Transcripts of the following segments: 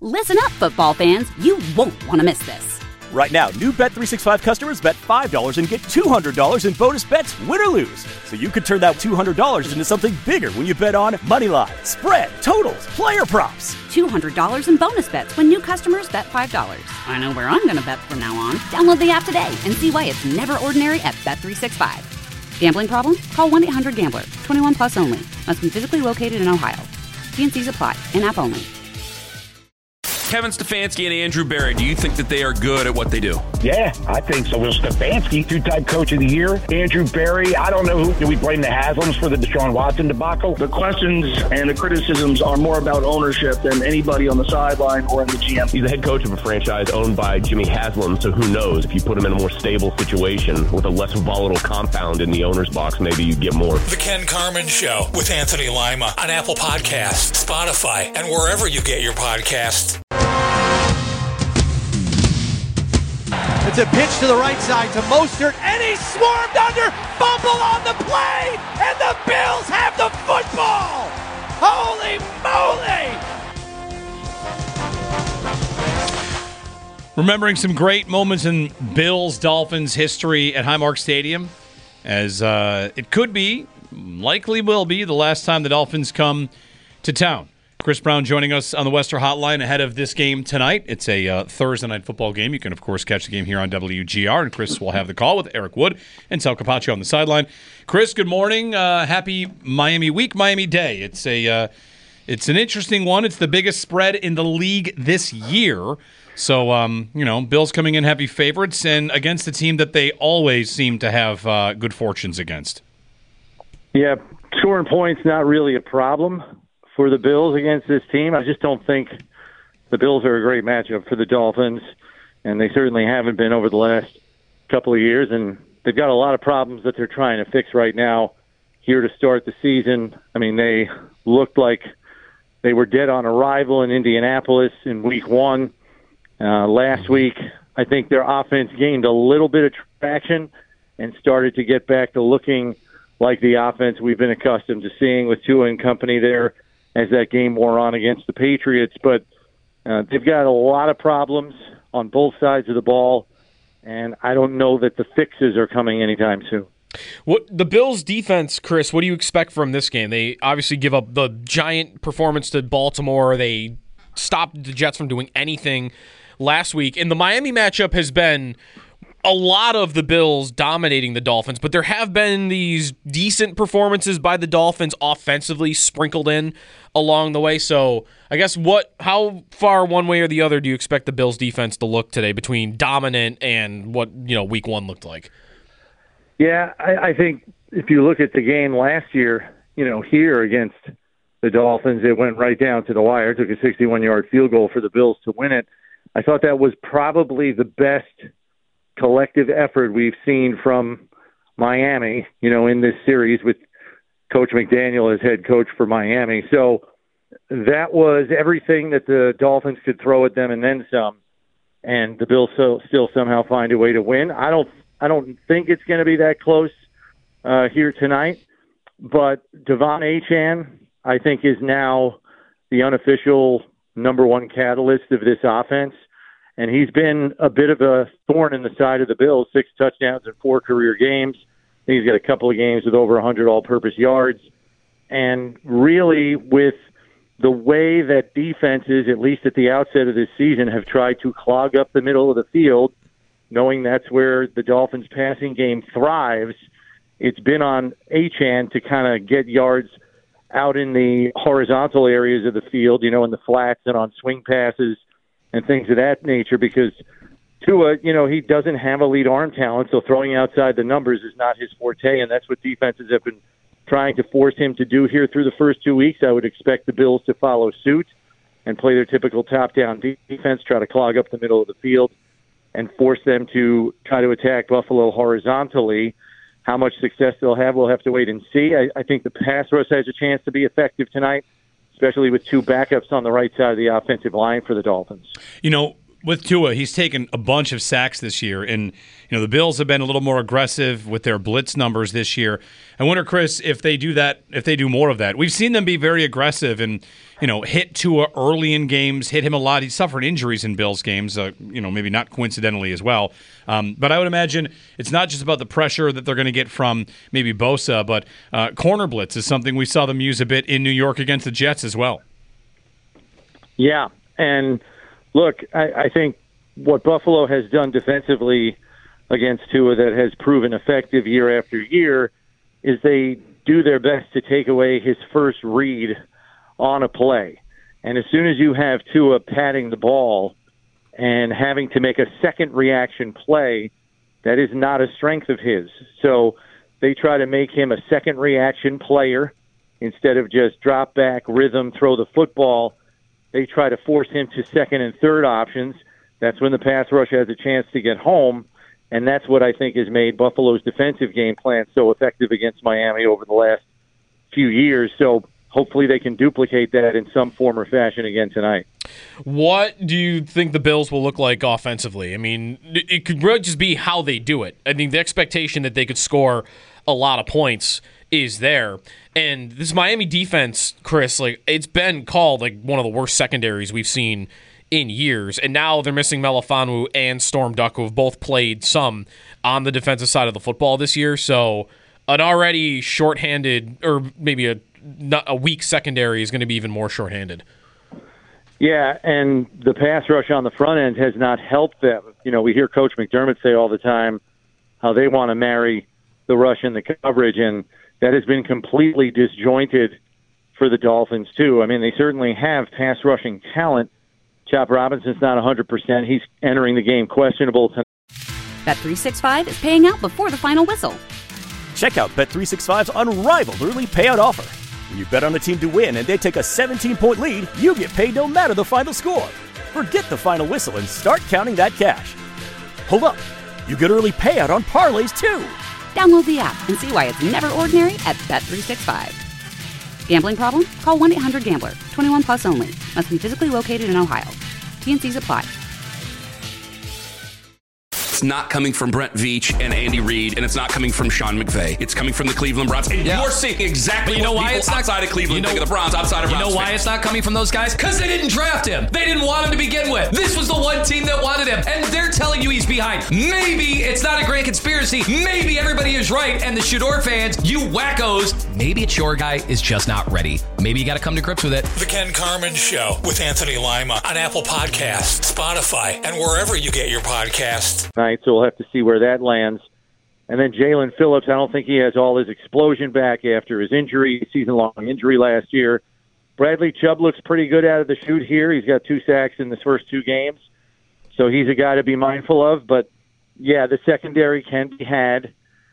Listen up, football fans. You won't want to miss this. Right now, new Bet365 customers bet $5 and get $200 in bonus bets, win or lose. So you could turn that $200 into something bigger when you bet on money line, spread, totals, player props. $200 in bonus bets when new customers bet $5. I know where I'm going to bet from now on. Download the app today and see why it's never ordinary at Bet365. Gambling problem? Call 1-800-GAMBLER. 21 plus only. Must be physically located in Ohio. T&Cs apply. In-app only. Kevin Stefanski and Andrew Berry, do you think that they are good at what they do? Yeah, I think so. Well, Stefanski, two-time coach of the year. Andrew Berry, I don't know who. Do we blame the Haslams for the Deshaun Watson debacle? The questions and the criticisms are more about ownership than anybody on the sideline or in the GM. He's the head coach of a franchise owned by Jimmy Haslam, so who knows? If you put him in a more stable situation with a less volatile compound in the owner's box, maybe you get more. The Ken Carman Show with Anthony Lima on Apple Podcasts, Spotify, and wherever you get your podcasts. It's a pitch to the right side to Mostert, and he swarmed under, fumble on the play, and the Bills have the football! Holy moly! Remembering some great moments in Bills-Dolphins history at Highmark Stadium, as it could be, likely will be, the last time the Dolphins come to town. Chris Brown joining us on the Western Hotline ahead of this game tonight. It's a Thursday night football game. You can, of course, catch the game here on WGR, and Chris will have the call with Eric Wood and Sal Capaccio on the sideline. Chris, good morning. Happy Miami week, Miami day. It's an interesting one. It's the biggest spread in the league this year. So, Bills coming in heavy favorites and against a team that they always seem to have good fortunes against. Yeah, scoring points not really a problem for the Bills against this team. I just don't think the Bills are a great matchup for the Dolphins, and they certainly haven't been over the last couple of years, and they've got a lot of problems that they're trying to fix right now here to start the season. I mean, they looked like they were dead on arrival in Indianapolis in week one. Last week, I think their offense gained a little bit of traction and started to get back to looking like the offense we've been accustomed to seeing with Tua and company there as that game wore on against the Patriots. But they've got a lot of problems on both sides of the ball, and I don't know that the fixes are coming anytime soon. What the Bills' defense, Chris, what do you expect from this game? They obviously give up the giant performance to Baltimore. They stopped the Jets from doing anything last week. And the Miami matchup has been a lot of the Bills dominating the Dolphins, but there have been these decent performances by the Dolphins offensively sprinkled in along the way. So I guess how far one way or the other do you expect the Bills defense to look today between dominant and what, week one looked like? Yeah, I think if you look at the game last year, here against the Dolphins, it went right down to the wire. It took a 61-yard field goal for the Bills to win it. I thought that was probably the best collective effort we've seen from Miami, in this series with Coach McDaniel as head coach for Miami. So that was everything that the Dolphins could throw at them and then some. And the Bills still somehow find a way to win. I don't think it's going to be that close here tonight. But Devon Achane, I think, is now the unofficial number one catalyst of this offense. And he's been a bit of a thorn in the side of the Bills, 6 touchdowns in 4 career games. I think he's got a couple of games with over 100 all-purpose yards. And really, with the way that defenses, at least at the outset of this season, have tried to clog up the middle of the field, knowing that's where the Dolphins' passing game thrives, it's been on Achane to kind of get yards out in the horizontal areas of the field, in the flats and on swing passes and things of that nature, because Tua, he doesn't have elite arm talent, so throwing outside the numbers is not his forte, and that's what defenses have been trying to force him to do here through the first 2 weeks. I would expect the Bills to follow suit and play their typical top-down defense, try to clog up the middle of the field, and force them to try to attack Buffalo horizontally. How much success they'll have, we'll have to wait and see. I think the pass rush has a chance to be effective tonight, especially with 2 backups on the right side of the offensive line for the Dolphins. with Tua, he's taken a bunch of sacks this year, and the Bills have been a little more aggressive with their blitz numbers this year. I wonder, Chris, if they do that, if they do more of that. We've seen them be very aggressive and hit Tua early in games, hit him a lot. He suffered injuries in Bills games, maybe not coincidentally as well. But I would imagine it's not just about the pressure that they're going to get from maybe Bosa, but corner blitz is something we saw them use a bit in New York against the Jets as well. Yeah, and look, I think what Buffalo has done defensively against Tua that has proven effective year after year is they do their best to take away his first read on a play. And as soon as you have Tua patting the ball and having to make a second reaction play, that is not a strength of his. So they try to make him a second reaction player instead of just drop back, rhythm, throw the football. They try to force him to second and third options. That's when the pass rush has a chance to get home, and that's what I think has made Buffalo's defensive game plan so effective against Miami over the last few years. So hopefully they can duplicate that in some form or fashion again tonight. What do you think the Bills will look like offensively? I mean, it could really just be how they do it. I think the expectation that they could score a lot of points is there. And this Miami defense, Chris, it's been called one of the worst secondaries we've seen in years. And now they're missing Melifonwu and Storm Duck, who have both played some on the defensive side of the football this year. So an already shorthanded, or maybe a weak secondary, is going to be even more shorthanded. Yeah, and the pass rush on the front end has not helped them. We hear Coach McDermott say all the time how they want to marry the rush and the coverage, and that has been completely disjointed for the Dolphins, too. I mean, they certainly have pass rushing talent. Chop Robinson's not 100%. He's entering the game questionable tonight. Bet365 is paying out before the final whistle. Check out Bet365's unrivaled early payout offer. When you bet on a team to win and they take a 17-point lead, you get paid no matter the final score. Forget the final whistle and start counting that cash. Hold up. You get early payout on parlays, too. Download the app and see why it's never ordinary at Bet365. Gambling problem? Call 1-800-GAMBLER. 21 plus only. Must be physically located in Ohio. T&Cs apply. It's not coming from Brent Veach and Andy Reid, and it's not coming from Sean McVay. It's coming from the Cleveland Browns. And you're seeing exactly what people outside of Cleveland think of the Browns, outside of Browns. You know why it's not coming from those guys? Because they didn't draft him. They didn't want him to begin with. This was the one team that wanted him, and they're telling you he's behind. Maybe it's not a grand conspiracy. Maybe everybody is right, and the Shador fans, you wackos, maybe it's your guy is just not ready. Maybe you got to come to grips with it. The Ken Carman Show with Anthony Lima on Apple Podcasts, Spotify, and wherever you get your podcasts. Tonight, so we'll have to see where that lands. And then Jalen Phillips, I don't think he has all his explosion back after his injury, season-long injury last year. Bradley Chubb looks pretty good out of the chute here. He's got 2 sacks in the first 2 games. So he's a guy to be mindful of. But, yeah, the secondary can be had.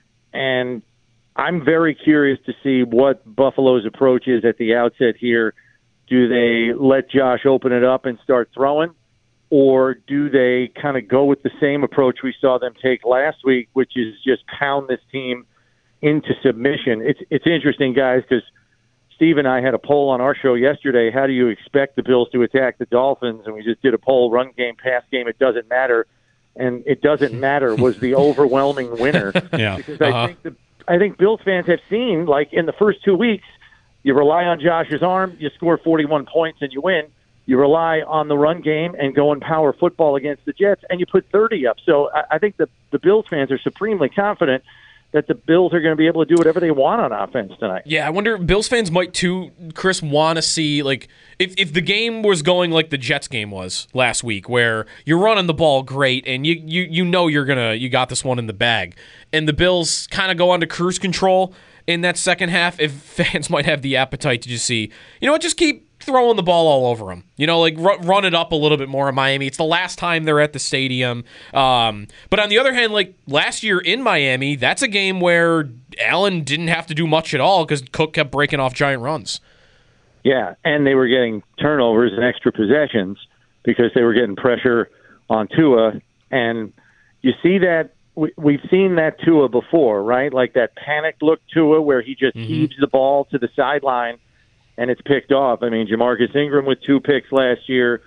And I'm very curious to see what Buffalo's approach is at the outset here. Do they let Josh open it up and start throwing? Or do they kind of go with the same approach we saw them take last week, which is just pound this team into submission? It's interesting, guys, because Steve and I had a poll on our show yesterday. How do you expect the Bills to attack the Dolphins? And we just did a poll, run game, pass game, it doesn't matter. And it doesn't matter was the overwhelming winner. Yeah. Because I think Bills fans have seen, like in the first 2 weeks, you rely on Josh's arm, you score 41 points and you win. You rely on the run game and go and power football against the Jets, and you put 30 up. So I think the Bills fans are supremely confident that the Bills are going to be able to do whatever they want on offense tonight. Yeah, I wonder, Bills fans might too, Chris, want to see, if the game was going like the Jets game was last week, where you're running the ball great and you know you got this one in the bag, and the Bills kind of go onto cruise control in that second half, if fans might have the appetite to just see, just keep throwing the ball all over them. Run it up a little bit more in Miami. It's the last time they're at the stadium. But on the other hand, last year in Miami, that's a game where Allen didn't have to do much at all because Cook kept breaking off giant runs. Yeah, and they were getting turnovers and extra possessions because they were getting pressure on Tua. And you see that we've seen that Tua before, right? Like that panicked look Tua where he just heaves the ball to the sideline and it's picked off. I mean, Jamarcus Ingram with 2 picks last year.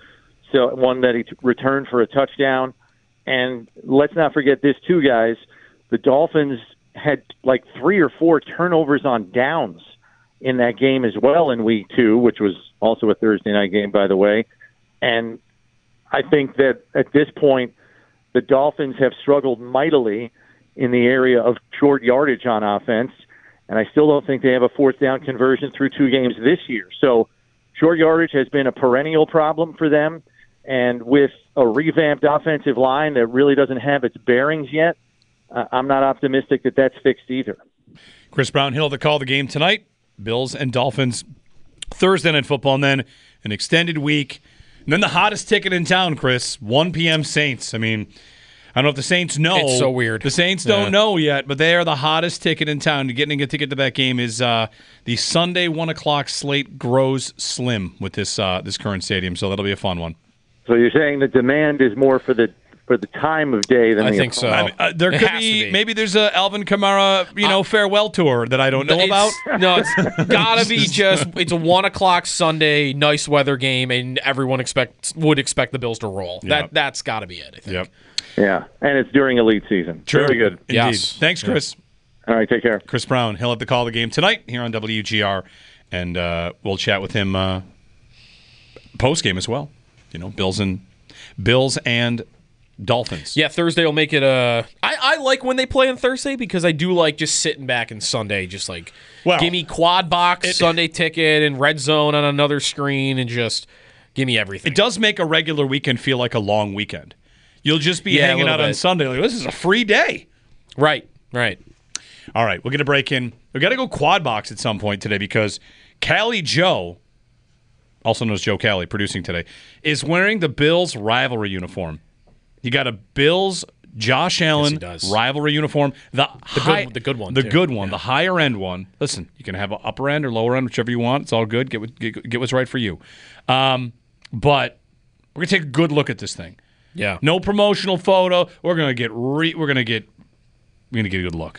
So one that he returned for a touchdown. And let's not forget this too, guys. The Dolphins had like 3 or 4 turnovers on downs in that game as well in week 2, which was also a Thursday night game, by the way. And I think that at this point, the Dolphins have struggled mightily in the area of short yardage on offense. And I still don't think they have a 4th down conversion through 2 games this year. So short yardage has been a perennial problem for them. And with a revamped offensive line that really doesn't have its bearings yet, I'm not optimistic that that's fixed either. Chris Brownhill to call the game tonight. Bills and Dolphins Thursday Night Football, and then an extended week. And then the hottest ticket in town, Chris, 1 p.m. Saints. I mean, I don't know if the Saints know. It's so weird. The Saints don't know yet, but they are the hottest ticket in town. Getting a ticket to that game is the Sunday 1 o'clock slate grows slim with this current stadium, so that'll be a fun one. So you're saying the demand is more for the time of day than I think so. I mean, there could be maybe there's a Alvin Kamara farewell tour that I don't know about. No, it's gotta be it's a 1 o'clock Sunday, nice weather game, and everyone would expect the Bills to roll. Yep. That's got to be it. I think. Yep. Yeah, and it's during elite season. True. Very good. Indeed. Yes. Thanks, Chris. All right, take care. Chris Brown, he'll have to call the game tonight here on WGR, and we'll chat with him post game as well. You know, Bills and Dolphins. Yeah, Thursday will make it I like when they play on Thursday because I do like just sitting back on Sunday, just like give me quad box Sunday ticket and red zone on another screen and just give me everything. It does make a regular weekend feel like a long weekend. You'll just be hanging out on Sunday like, this is a free day. Right. All right, we're going to break in. We've got to go quad box at some point today because Callie Joe, also known as Joe Callie, producing today, is wearing the Bills rivalry uniform. You got a Bills Josh Allen rivalry uniform. The good one. The higher end one. Listen, you can have an upper end or lower end, whichever you want. It's all good. Get what's right for you. But we're gonna take a good look at this thing. Yeah. No promotional photo. We're gonna get a good look.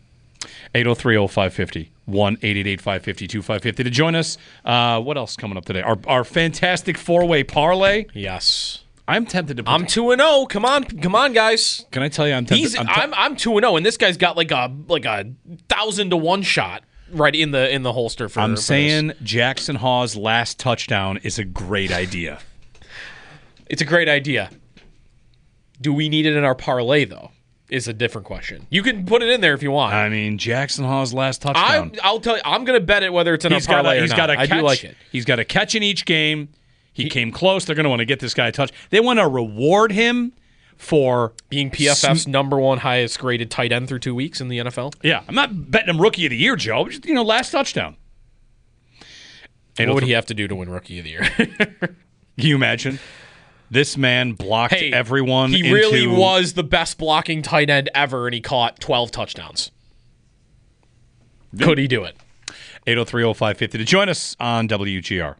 803-0550. 1-888-550-2550 to join us. What else coming up today? Our fantastic 4-way parlay. Yes. I'm tempted to. I'm 2-0. Come on, guys. Can I tell you? I'm tempted. I'm 2-0, and this guy's got like a 1,000-to-1 shot right in the holster for. I'm saying Jackson Hawes' last touchdown is a great idea. It's a great idea. Do we need it in our parlay though? Is a different question. You can put it in there if you want. I mean, Jackson Hawes' last touchdown. I'll tell you. I'm going to bet it whether it's in our parlay or not. I do like it. He's got a catch in each game. He came close. They're going to want to get this guy a touch. They want to reward him for being PFF's number 1 highest graded tight end through 2 weeks in the NFL. Yeah, I'm not betting him Rookie of the Year, Joe. Just, last touchdown. What would he have to do to win Rookie of the Year? Can you imagine? This man blocked everyone. He really was the best blocking tight end ever, and he caught 12 touchdowns. Could he do it? 803-0550 to join us on WGR.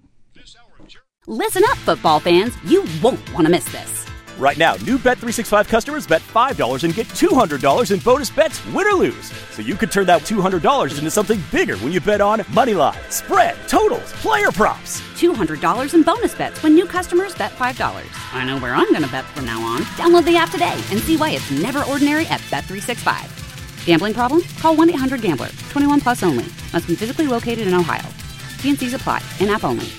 Listen up, football fans. You won't want to miss this. Right now, new Bet365 customers bet $5 and get $200 in bonus bets, win or lose. So you could turn that $200 into something bigger when you bet on moneyline, spread, totals, player props. $200 in bonus bets when new customers bet $5. I know where I'm going to bet from now on. Download the app today and see why it's never ordinary at Bet365. Gambling problem? Call 1-800-GAMBLER. 21 plus only. Must be physically located in Ohio. T&Cs apply. In-app only.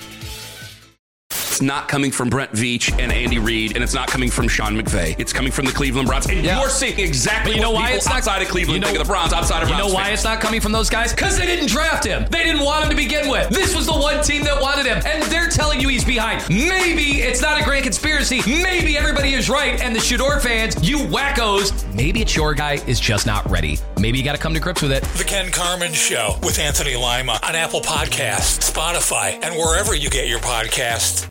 It's not coming from Brent Veach and Andy Reid, and it's not coming from Sean McVay. It's coming from the Cleveland Browns. And you're seeing exactly what people outside of Cleveland think of the Browns, outside of Browns You know why fans. it's not coming from those guys? Because they didn't draft him. They didn't want him to begin with. This was the one team that wanted him, and they're telling you he's behind. Maybe it's not a grand conspiracy. Maybe everybody is right, and the Shador fans, you wackos, maybe it's your guy is just not ready. Maybe you got to come to grips with it. The Ken Carman Show with Anthony Lima on Apple Podcasts, Spotify, and wherever you get your podcasts.